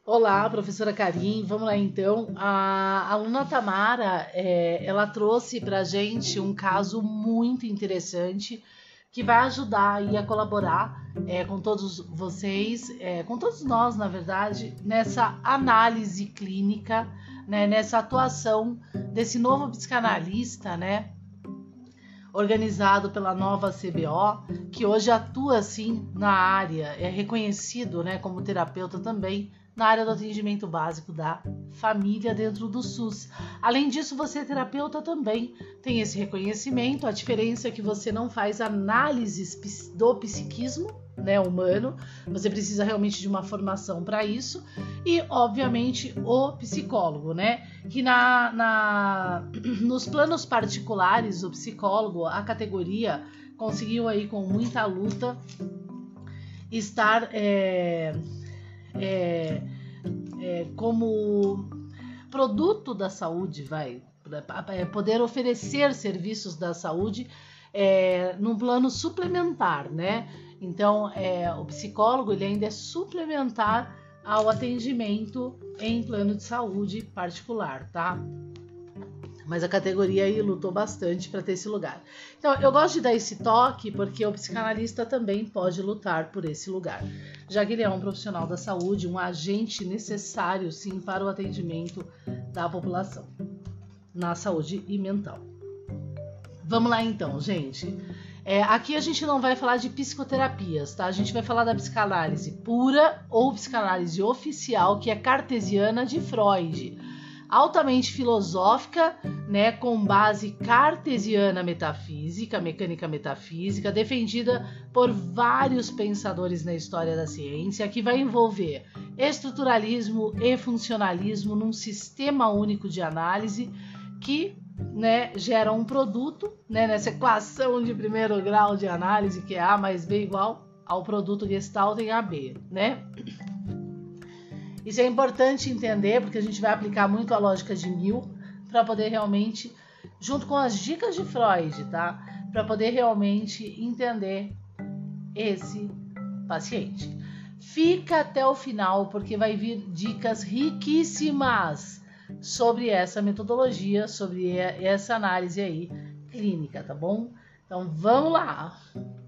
Olá, professora Karim. Vamos lá então. A aluna Tamara, ela trouxe para a gente um caso muito interessante que vai ajudar aí a colaborar com todos vocês, com todos nós, na verdade, nessa análise clínica, né, nessa atuação desse novo psicanalista, né, organizado pela nova CBO, que hoje atua assim na área, é reconhecido, né, como terapeuta também na área do atendimento básico da família dentro do SUS. Além disso, você terapeuta também tem esse reconhecimento. A diferença é que você não faz análises do psiquismo, né, humano. Você precisa realmente de uma formação para isso. E, obviamente, o psicólogo, né? Que nos planos particulares, o psicólogo, a categoria, conseguiu aí com muita luta estar como produto da saúde, poder oferecer serviços da saúde num plano suplementar, né? Então, o psicólogo ele ainda é suplementar ao atendimento em plano de saúde particular, tá? Mas a categoria aí lutou bastante para ter esse lugar. Então, eu gosto de dar esse toque porque o psicanalista também pode lutar por esse lugar, já que ele é um profissional da saúde, um agente necessário, sim, para o atendimento da população na saúde e mental. Vamos lá então, gente. Aqui a gente não vai falar de psicoterapias, tá? A gente vai falar da psicanálise pura ou psicanálise oficial, que é cartesiana de Freud. Altamente filosófica, né, com base cartesiana metafísica, mecânica metafísica, defendida por vários pensadores na história da ciência, que vai envolver estruturalismo e funcionalismo num sistema único de análise que, né, gera um produto, né, nessa equação de primeiro grau de análise, que é A mais B igual ao produto Gestalt em AB, né? Isso é importante entender, porque a gente vai aplicar muito a lógica de Mill para poder realmente, junto com as dicas de Freud, tá? Para poder realmente entender esse paciente. Fica até o final, porque vai vir dicas riquíssimas sobre essa metodologia, sobre essa análise aí clínica, tá bom? Então vamos lá!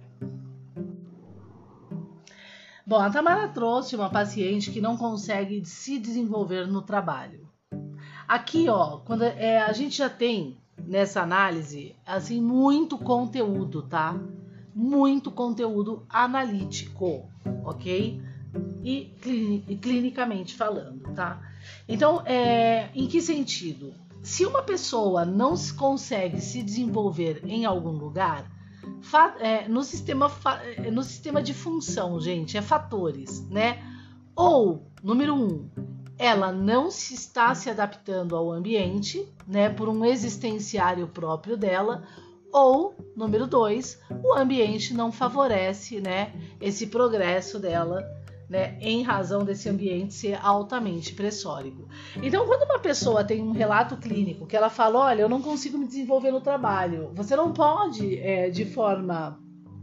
Bom, a Tamara trouxe uma paciente que não consegue se desenvolver no trabalho. Aqui, ó, quando a gente já tem nessa análise, assim, muito conteúdo, tá? Muito conteúdo analítico, ok? E clinicamente falando, tá? Então, em que sentido? Se uma pessoa não consegue se desenvolver em algum lugar, no sistema de função, gente, fatores, né? Ou, número 1, ela não se está se adaptando ao ambiente, né, por um existenciário próprio dela, ou, número 2, o ambiente não favorece, né, esse progresso dela, né, em razão desse ambiente ser altamente pressórico. Então, quando uma pessoa tem um relato clínico que ela fala, olha, eu não consigo me desenvolver no trabalho, você não pode, de forma,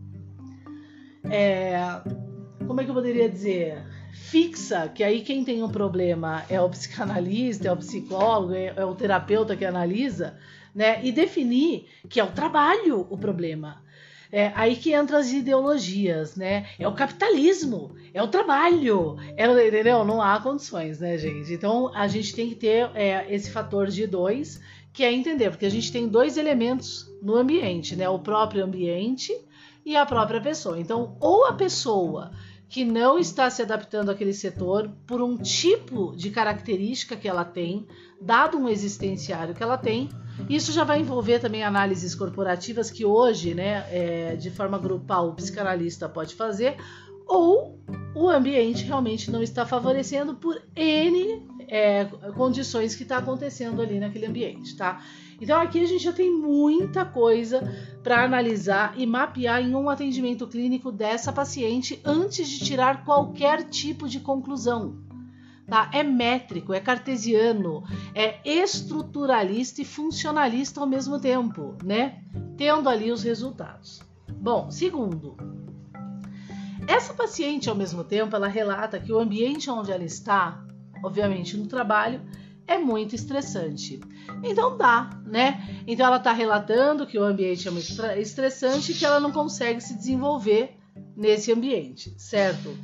como é que eu poderia dizer, fixa, que aí quem tem um problema é o psicanalista, é o psicólogo, é o terapeuta que analisa, né, e definir que é o trabalho o problema. Aí que entram as ideologias, né? É o capitalismo, é o trabalho, entendeu? Não há condições, né, gente? Então, a gente tem que ter esse fator de 2, que é entender, porque a gente tem 2 elementos no ambiente, né? O próprio ambiente e a própria pessoa. Então, ou a pessoa que não está se adaptando àquele setor por um tipo de característica que ela tem, dado um existenciário que ela tem. Isso já vai envolver também análises corporativas que hoje, né, de forma grupal, o psicanalista pode fazer, ou o ambiente realmente não está favorecendo por N condições que está acontecendo ali naquele ambiente, tá? Então aqui a gente já tem muita coisa para analisar e mapear em um atendimento clínico dessa paciente antes de tirar qualquer tipo de conclusão. Tá? É métrico, é cartesiano, é estruturalista e funcionalista ao mesmo tempo, né? Tendo ali os resultados. Bom, segundo, essa paciente ao mesmo tempo ela relata que o ambiente onde ela está obviamente no trabalho, é muito estressante. Então dá, né? Então ela está relatando que o ambiente é muito estressante e que ela não consegue se desenvolver nesse ambiente, certo?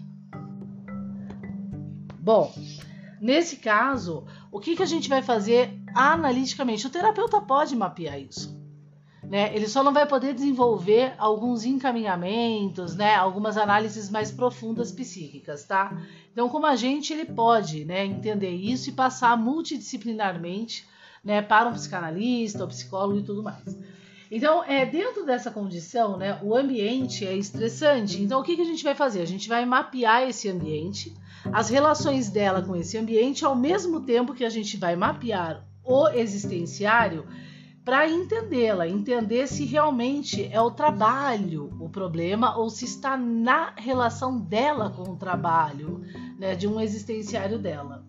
Bom, nesse caso, o que a gente vai fazer analiticamente? O terapeuta pode mapear isso, né? Ele só não vai poder desenvolver alguns encaminhamentos, né? Algumas análises mais profundas psíquicas, tá? Então, como agente, ele pode, né, entender isso e passar multidisciplinarmente, né, para um psicanalista, um psicólogo e tudo mais. Então, dentro dessa condição, né, o ambiente é estressante. Então, o que a gente vai fazer? A gente vai mapear esse ambiente, as relações dela com esse ambiente, ao mesmo tempo que a gente vai mapear o existenciário para entendê-la, entender se realmente é o trabalho o problema ou se está na relação dela com o trabalho, né, de um existenciário dela.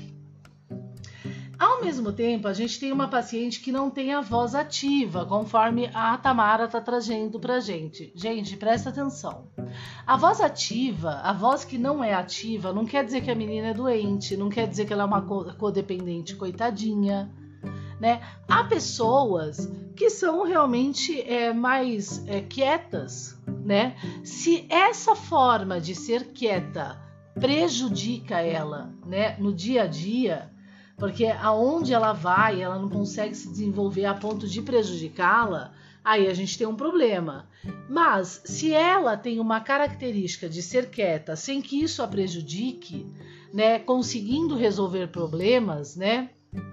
Ao mesmo tempo, a gente tem uma paciente que não tem a voz ativa, conforme a Tamara está trazendo pra gente. Gente, presta atenção. A voz ativa, a voz que não é ativa, não quer dizer que a menina é doente, não quer dizer que ela é uma codependente, coitadinha, né? Há pessoas que são realmente mais quietas, né? Se essa forma de ser quieta prejudica ela, né, no dia a dia, porque aonde ela vai, ela não consegue se desenvolver a ponto de prejudicá-la, aí a gente tem um problema. Mas se ela tem uma característica de ser quieta, sem que isso a prejudique, né, conseguindo resolver problemas, né,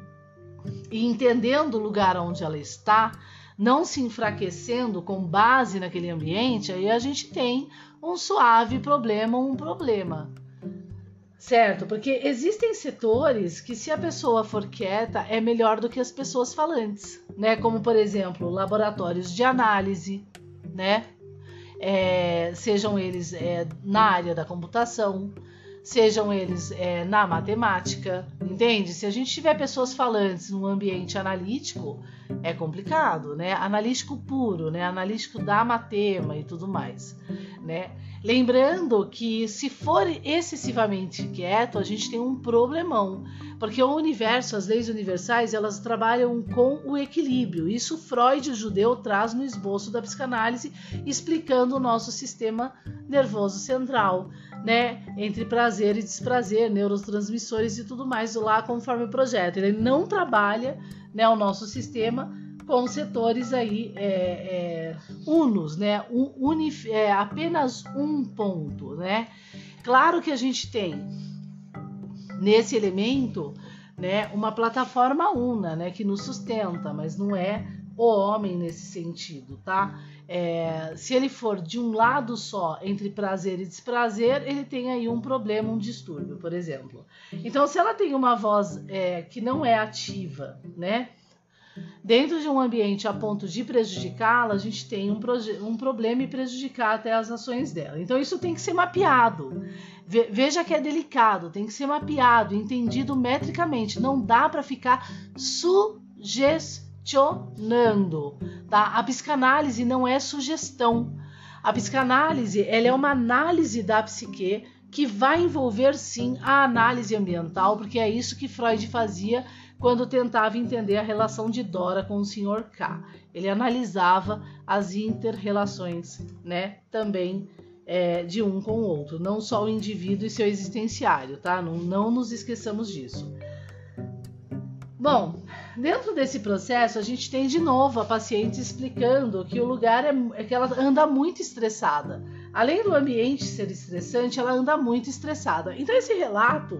e entendendo o lugar onde ela está, não se enfraquecendo com base naquele ambiente, aí a gente tem um suave problema, um problema. Certo? Porque existem setores que, se a pessoa for quieta, é melhor do que as pessoas falantes, né? Como, por exemplo, laboratórios de análise, né? Sejam eles na área da computação, sejam eles na matemática, entende? Se a gente tiver pessoas falantes num ambiente analítico, é complicado, né? Analítico puro, né? Analítico da matema e tudo mais, né? Lembrando que, se for excessivamente quieto, a gente tem um problemão, porque o universo, as leis universais, elas trabalham com o equilíbrio. Isso Freud, o judeu, traz no esboço da psicanálise, explicando o nosso sistema nervoso central, né, entre prazer e desprazer, neurotransmissores e tudo mais lá conforme o projeto. Ele não trabalha, né, o nosso sistema com setores aí unos, né, apenas um ponto, né. Claro que a gente tem nesse elemento, né, uma plataforma una, né, que nos sustenta, mas não é o homem nesse sentido, tá? Se ele for de um lado só, entre prazer e desprazer, ele tem aí um problema, um distúrbio, por exemplo. Então, se ela tem uma voz que não é ativa, né, dentro de um ambiente a ponto de prejudicá-la, a gente tem um problema e prejudicar até as ações dela. Então, isso tem que ser mapeado. Veja que é delicado, tem que ser entendido metricamente. Não dá para ficar sugestionando, tá? A psicanálise não é sugestão. A psicanálise, ela é uma análise da psique que vai envolver, sim, a análise ambiental, porque é isso que Freud fazia quando tentava entender a relação de Dora com o Sr. K. Ele analisava as inter-relações, né, também de um com o outro, não só o indivíduo e seu existenciário, tá? Não nos esqueçamos disso. Bom, dentro desse processo, a gente tem de novo a paciente explicando que o lugar é que ela anda muito estressada. Além do ambiente ser estressante, ela anda muito estressada. Então, esse relato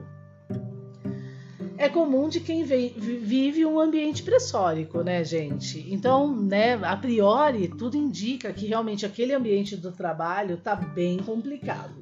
é comum de quem vive um ambiente pressórico, né, gente? Então, né, a priori, tudo indica que realmente aquele ambiente do trabalho está bem complicado.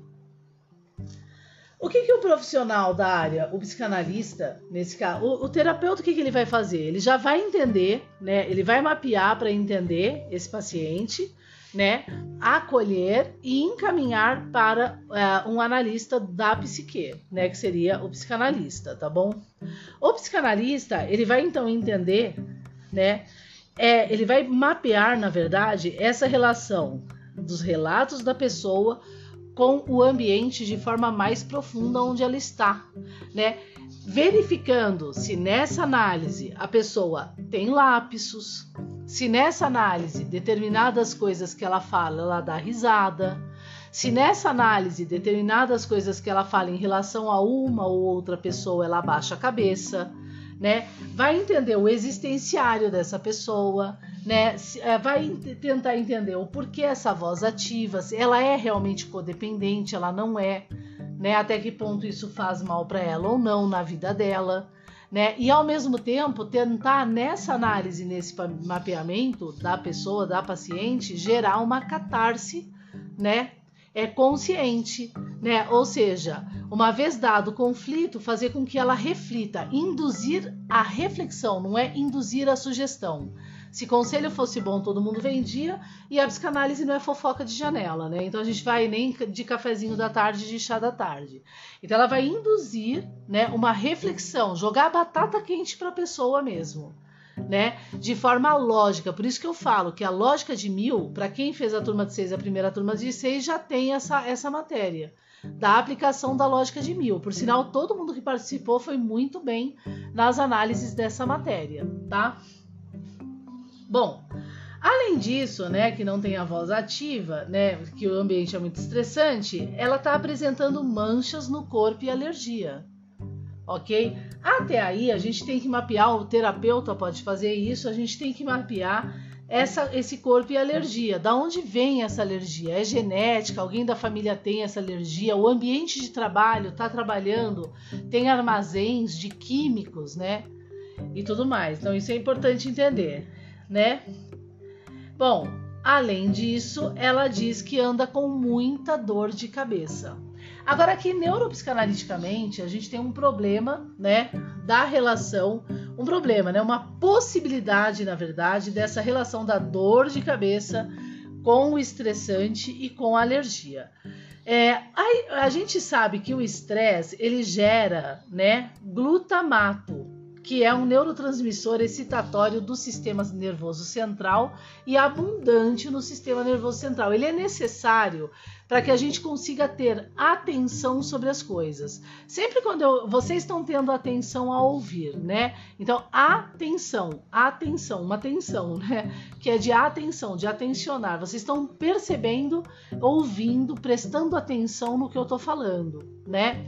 O que o profissional da área, o psicanalista, nesse caso, o terapeuta, o que ele vai fazer? Ele já vai entender, né? Ele vai mapear para entender esse paciente, né? Acolher e encaminhar para um analista da psique, né? Que seria o psicanalista, tá bom? O psicanalista, ele vai então entender, né? Ele vai mapear, na verdade, essa relação dos relatos da pessoa com o ambiente de forma mais profunda onde ela está, né? verificando se nessa análise a pessoa tem lapsos, se nessa análise determinadas coisas que ela fala, ela dá risada, se nessa análise determinadas coisas que ela fala em relação a uma ou outra pessoa, ela abaixa a cabeça, né? Vai entender o existenciário dessa pessoa, né? Vai tentar entender o porquê essa voz ativa, se ela é realmente codependente, ela não é, né? Até que ponto isso faz mal para ela ou não na vida dela, né? E ao mesmo tempo tentar nessa análise, nesse mapeamento da pessoa, da paciente, gerar uma catarse, né? Consciente, né? Ou seja, uma vez dado o conflito, fazer com que ela reflita, induzir a reflexão, não é induzir a sugestão. Se conselho fosse bom, todo mundo vendia, e a psicanálise não é fofoca de janela, né? Então a gente vai nem de cafezinho da tarde, de chá da tarde. Então ela vai induzir, né, uma reflexão, jogar a batata quente para a pessoa mesmo, né? De forma lógica. Por isso que eu falo que a lógica de 1000, para quem fez a turma de 6, a primeira turma de 6, já tem essa matéria da aplicação da lógica de 1000. Por sinal, todo mundo que participou foi muito bem nas análises dessa matéria, tá? Bom, além disso, né, que não tem a voz ativa, né, que o ambiente é muito estressante, ela está apresentando manchas no corpo e alergia, ok? Até aí a gente tem que mapear, o terapeuta pode fazer isso, a gente tem que mapear esse corpo e alergia. Da onde vem essa alergia? É genética? Alguém da família tem essa alergia? O ambiente de trabalho está trabalhando? Tem armazéns de químicos, né? E tudo mais. Então isso é importante entender, né? Bom, além disso, ela diz que anda com muita dor de cabeça. Agora aqui, neuropsicanaliticamente, a gente tem um problema, né, da relação, um problema, né, uma possibilidade, na verdade, dessa relação da dor de cabeça com o estressante e com a alergia. A gente sabe que o estresse, ele gera, né, glutamato, que é um neurotransmissor excitatório do sistema nervoso central e abundante no sistema nervoso central. Ele é necessário para que a gente consiga ter atenção sobre as coisas. Sempre quando vocês estão tendo atenção a ouvir, né? Então, atenção, uma atenção, né? Que é de atenção, de atencionar. Vocês estão percebendo, ouvindo, prestando atenção no que eu estou falando, né?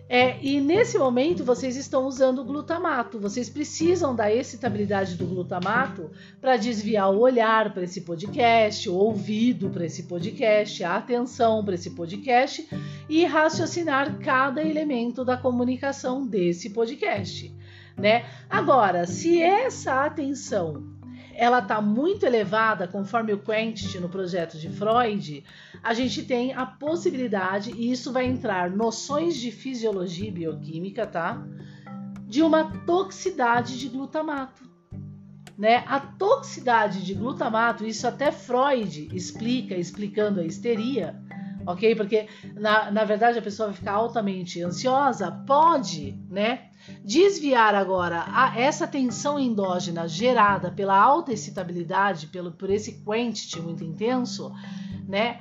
E nesse momento vocês estão usando o glutamato, vocês precisam da excitabilidade do glutamato para desviar o olhar para esse podcast, o ouvido para esse podcast, a atenção para esse podcast e raciocinar cada elemento da comunicação desse podcast, né? Agora, se essa atenção ela está muito elevada, conforme o Quentity no projeto de Freud, a gente tem a possibilidade, e isso vai entrar noções de fisiologia e bioquímica, tá? De uma toxicidade de glutamato, né? A toxicidade de glutamato, isso até Freud explica, explicando a histeria, ok? Porque, na verdade, a pessoa vai ficar altamente ansiosa, pode, né, desviar agora essa tensão endógena gerada pela alta excitabilidade, por esse quantity muito intenso, né,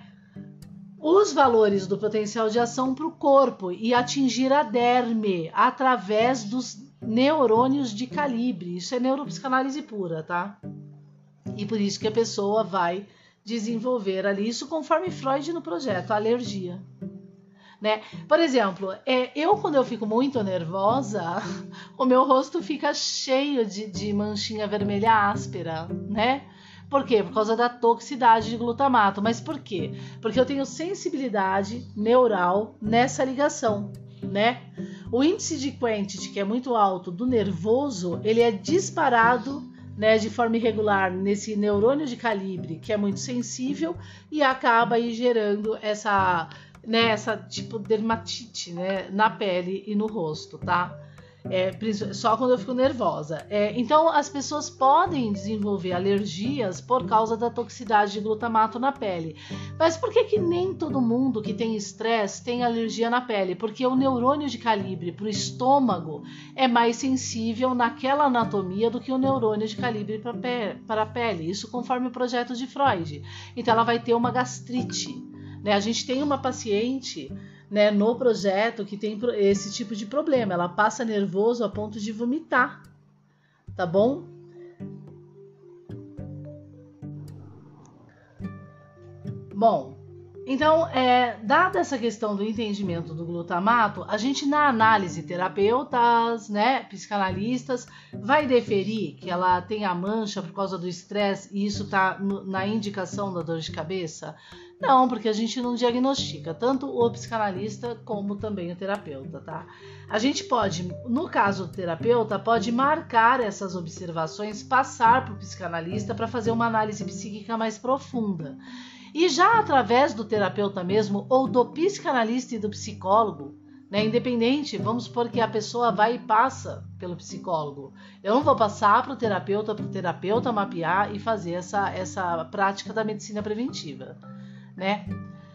os valores do potencial de ação para o corpo e atingir a derme através dos neurônios de calibre. Isso é neuropsicanálise pura, tá? E por isso que a pessoa vai desenvolver ali, isso conforme Freud no projeto, a alergia, né? Por exemplo, quando eu fico muito nervosa, o meu rosto fica cheio de manchinha vermelha áspera, né? Por quê? Por causa da toxicidade de glutamato. Mas por quê? Porque eu tenho sensibilidade neural nessa ligação, né? O índice de quantity, que é muito alto, do nervoso, ele é disparado, né, de forma irregular nesse neurônio de calibre, que é muito sensível e acaba aí gerando essa tipo dermatite, né, na pele e no rosto, tá? Só quando eu fico nervosa. Então, as pessoas podem desenvolver alergias por causa da toxicidade de glutamato na pele. Mas por que nem todo mundo que tem estresse tem alergia na pele? Porque o neurônio de calibre para o estômago é mais sensível naquela anatomia do que o neurônio de calibre para a pele. Isso conforme o projeto de Freud. Então, ela vai ter uma gastrite, né? A gente tem uma paciente, né, no projeto que tem esse tipo de problema. Ela passa nervoso a ponto de vomitar, tá bom? Bom, então, dada essa questão do entendimento do glutamato, a gente na análise, terapeutas, né, psicanalistas, vai deferir que ela tem a mancha por causa do estresse e isso está na indicação da dor de cabeça? Não, porque a gente não diagnostica, tanto o psicanalista como também o terapeuta, tá? A gente pode, no caso do terapeuta, pode marcar essas observações, passar para o psicanalista para fazer uma análise psíquica mais profunda. E já através do terapeuta mesmo, ou do psicanalista e do psicólogo, né, independente, vamos supor que a pessoa vai e passa pelo psicólogo. Eu não vou passar para o terapeuta mapear e fazer essa prática da medicina preventiva, né?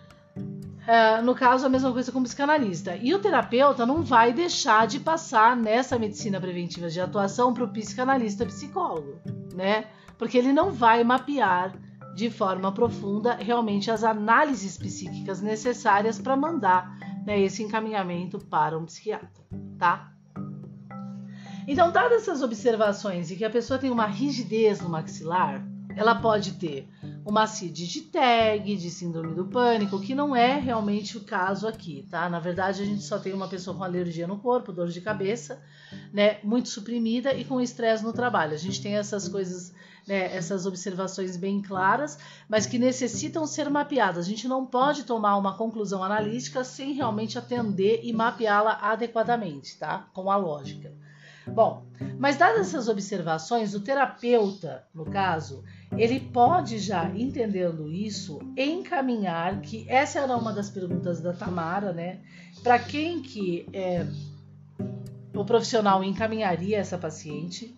No caso, a mesma coisa com o psicanalista. E o terapeuta não vai deixar de passar nessa medicina preventiva de atuação para o psicanalista psicólogo, né? Porque ele não vai mapear de forma profunda realmente as análises psíquicas necessárias para mandar, né, esse encaminhamento para um psiquiatra, tá? Então, dadas essas observações e que a pessoa tem uma rigidez no maxilar, ela pode ter uma CID de TAG, de síndrome do pânico, que não é realmente o caso aqui, tá? Na verdade, a gente só tem uma pessoa com alergia no corpo, dor de cabeça, né, muito suprimida e com estresse no trabalho. A gente tem essas coisas, né, essas observações bem claras, mas que necessitam ser mapeadas. A gente não pode tomar uma conclusão analítica sem realmente atender e mapeá-la adequadamente, tá? Com a lógica. Bom, mas dadas essas observações, o terapeuta, no caso, ele pode já, entendendo isso, encaminhar, que essa era uma das perguntas da Tamara, né? Para quem que o profissional encaminharia essa paciente,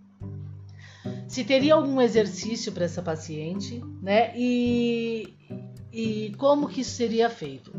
se teria algum exercício para essa paciente, né? E como que isso seria feito.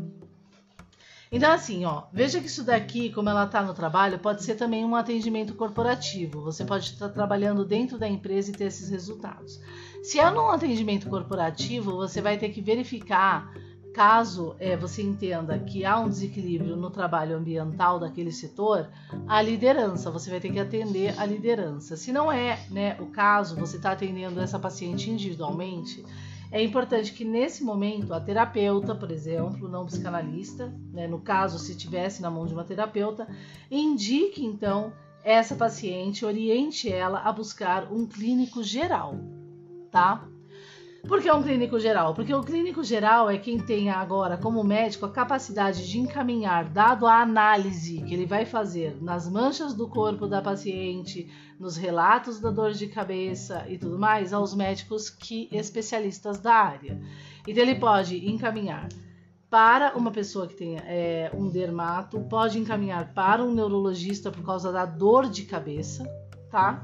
Então, assim, ó, veja que isso daqui, como ela está no trabalho, pode ser também um atendimento corporativo. Você pode estar trabalhando dentro da empresa e ter esses resultados. Se é num atendimento corporativo, você vai ter que verificar, caso você entenda que há um desequilíbrio no trabalho ambiental daquele setor, a liderança. Você vai ter que atender a liderança. Se não é, né, o caso, você está atendendo essa paciente individualmente, é importante que nesse momento a terapeuta, por exemplo, não psicanalista, né, no caso se tivesse na mão de uma terapeuta, indique então essa paciente, oriente ela a buscar um clínico geral, tá? Por que um clínico geral? Porque o clínico geral é quem tem agora, como médico, a capacidade de encaminhar, dado a análise que ele vai fazer nas manchas do corpo da paciente, nos relatos da dor de cabeça e tudo mais, aos médicos especialistas da área. Então ele pode encaminhar para uma pessoa que tenha um dermato, pode encaminhar para um neurologista por causa da dor de cabeça, tá?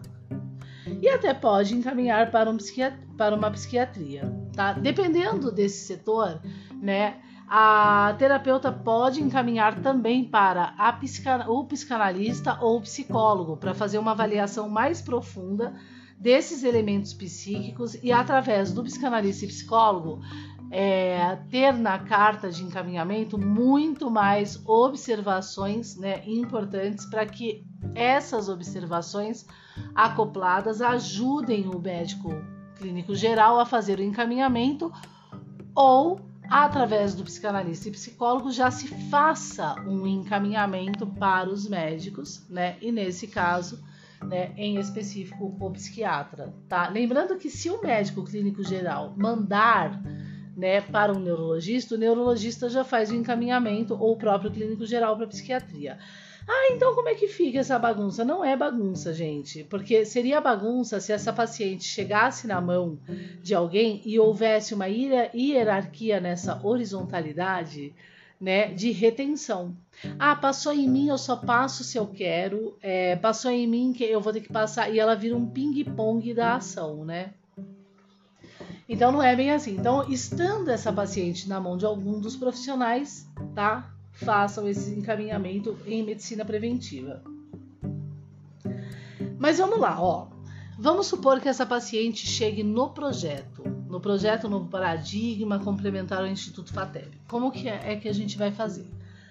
E até pode encaminhar para uma psiquiatria, tá? Dependendo desse setor, né, a terapeuta pode encaminhar também para o psicanalista ou o psicólogo para fazer uma avaliação mais profunda desses elementos psíquicos e através do psicanalista e psicólogo ter na carta de encaminhamento muito mais observações, né, importantes para que essas observações acopladas ajudem o médico clínico geral a fazer o encaminhamento ou, através do psicanalista e psicólogo, já se faça um encaminhamento para os médicos, né? E nesse caso, né, em específico, o psiquiatra, tá? Lembrando que se o médico clínico geral mandar, né, para um neurologista, o neurologista já faz o encaminhamento ou o próprio clínico geral para a psiquiatria. Então como é que fica essa bagunça? Não é bagunça, gente, porque seria bagunça se essa paciente chegasse na mão de alguém e houvesse uma hierarquia nessa horizontalidade, né, de retenção. Passou em mim, eu só passo se eu quero, passou em mim que eu vou ter que passar, e ela vira um ping-pong da ação, né? Então não é bem assim. Então, estando essa paciente na mão de algum dos profissionais, tá? Façam esse encaminhamento em medicina preventiva. Mas vamos lá, ó. Vamos supor que essa paciente chegue no projeto Novo Paradigma, complementar ao Instituto FATEB. Como que é que a gente vai fazer?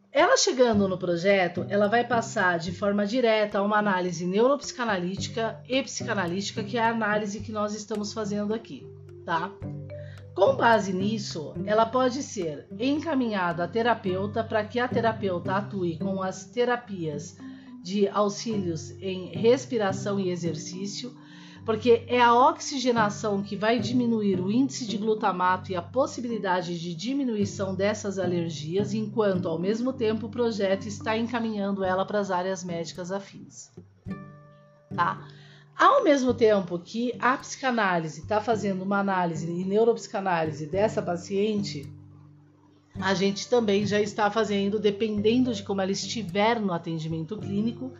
Ela chegando no projeto, ela vai passar de forma direta a uma análise neuropsicanalítica e psicanalítica, que é a análise que nós estamos fazendo aqui, tá? Com base nisso, ela pode ser encaminhada à terapeuta para que a terapeuta atue com as terapias de auxílios em respiração e exercício, porque é a oxigenação que vai diminuir o índice de glutamato e a possibilidade de diminuição dessas alergias, enquanto ao mesmo tempo o projeto está encaminhando ela para as áreas médicas afins, tá? Ao mesmo tempo que a psicanálise está fazendo uma análise e neuropsicanálise dessa paciente, a gente também já está fazendo, dependendo de como ela estiver no atendimento clínico,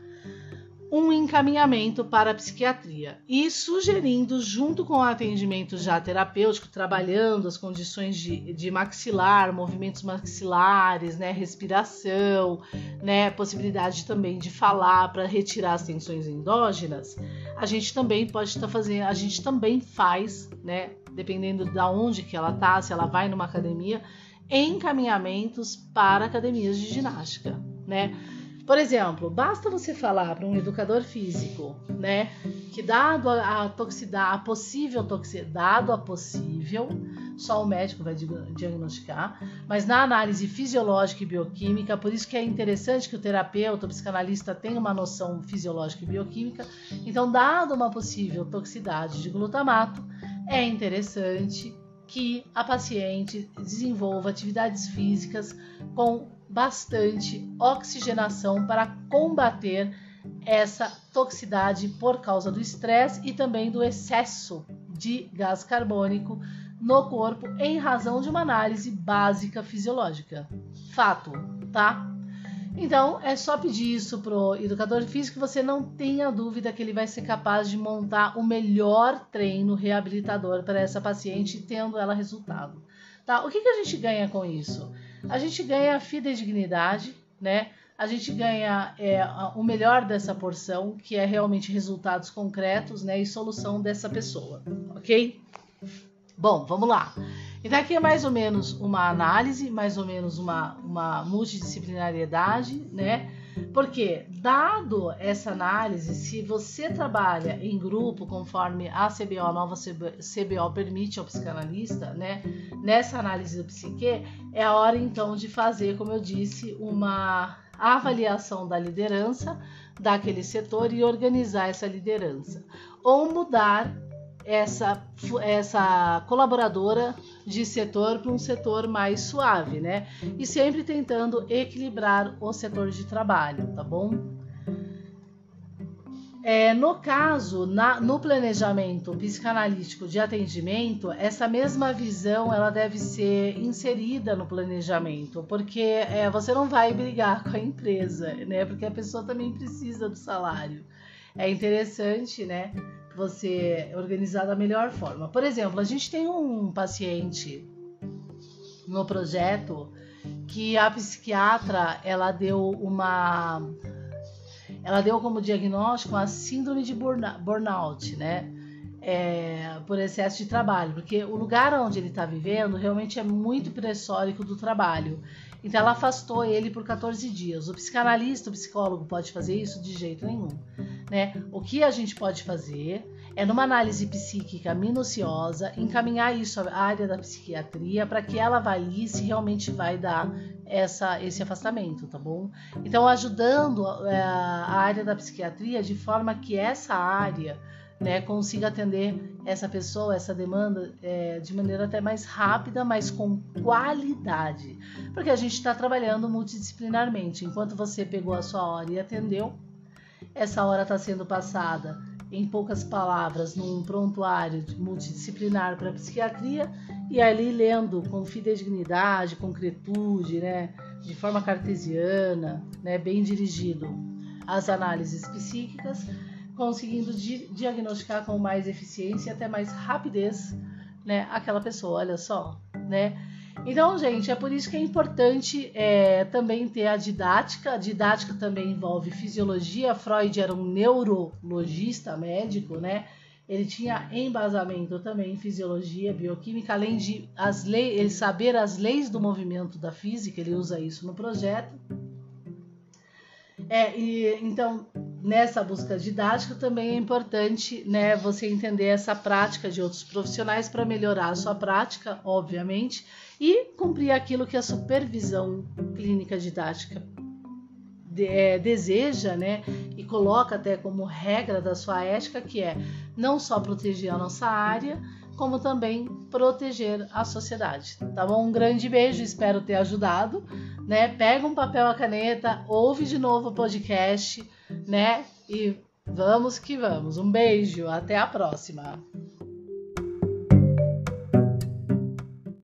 um encaminhamento para a psiquiatria e sugerindo, junto com o atendimento já terapêutico, trabalhando as condições de maxilar, movimentos maxilares, né, respiração, né, possibilidade também de falar para retirar as tensões endógenas, a gente também pode estar fazendo, a gente também faz, né, dependendo de onde que ela está, se ela vai numa academia, encaminhamentos para academias de ginástica, né? Por exemplo, basta você falar para um educador físico, né, que dado a possível toxicidade, só o médico vai diagnosticar, mas na análise fisiológica e bioquímica, por isso que é interessante que o terapeuta, o psicanalista tenha uma noção fisiológica e bioquímica. Então, dado uma possível toxicidade de glutamato, é interessante que a paciente desenvolva atividades físicas com bastante oxigenação para combater essa toxicidade por causa do estresse e também do excesso de gás carbônico no corpo em razão de uma análise básica fisiológica. Fato, tá? Então, é só pedir isso pro educador físico que você não tenha dúvida que ele vai ser capaz de montar o melhor treino reabilitador para essa paciente, tendo ela resultado. Tá? O que a gente ganha com isso? A gente ganha fidedignidade, né? A gente ganha o melhor dessa porção, que é realmente resultados concretos, né? E solução dessa pessoa, ok? Bom, vamos lá. Então aqui é mais ou menos uma análise, mais ou menos uma multidisciplinariedade, né? Porque, dado essa análise, se você trabalha em grupo, conforme a CBO, a nova CBO permite ao psicanalista, né? Nessa análise do psique, é a hora então de fazer, como eu disse, uma avaliação da liderança daquele setor e organizar essa liderança. Ou mudar essa colaboradora de setor para um setor mais suave, né? E sempre tentando equilibrar o setor de trabalho, tá bom? No caso, no planejamento psicanalítico de atendimento, essa mesma visão ela deve ser inserida no planejamento, porque você não vai brigar com a empresa, né? Porque a pessoa também precisa do salário. É interessante, né? Você organizar da melhor forma. Por exemplo, a gente tem um paciente no projeto que a psiquiatra ela deu como diagnóstico a síndrome de burnout, né? Por excesso de trabalho, porque o lugar onde ele está vivendo realmente é muito pressórico do trabalho. Então ela afastou ele por 14 dias. O psicanalista, o psicólogo pode fazer isso de jeito nenhum, né? O que a gente pode fazer é, numa análise psíquica minuciosa, encaminhar isso à área da psiquiatria para que ela avalie se realmente vai dar esse afastamento, tá bom? Então, ajudando a área da psiquiatria de forma que essa área, né, consiga atender essa pessoa, essa demanda de maneira até mais rápida, mas com qualidade. Porque a gente está trabalhando multidisciplinarmente. Enquanto você pegou a sua hora e atendeu, essa hora está sendo passada, em poucas palavras, num prontuário multidisciplinar para a psiquiatria e ali lendo com fidedignidade, concretude, né, de forma cartesiana, né, bem dirigido as análises psíquicas, conseguindo diagnosticar com mais eficiência e até mais rapidez, né, aquela pessoa, olha só, né? Então, gente, é por isso que é importante também ter a didática. A didática também envolve fisiologia. Freud era um neurologista médico, né? ele tinha embasamento também em fisiologia, bioquímica, além de ele saber as leis do movimento da física, ele usa isso no projeto. Então, nessa busca didática também é importante, né, você entender essa prática de outros profissionais para melhorar a sua prática, obviamente, e cumprir aquilo que a supervisão clínica didática deseja, né, e coloca até como regra da sua ética, que é não só proteger a nossa área, como também proteger a sociedade. Tá bom? Um grande beijo, espero ter ajudado, né? Pega um papel e a caneta, ouve de novo o podcast, né? E vamos que vamos. Um beijo, até a próxima.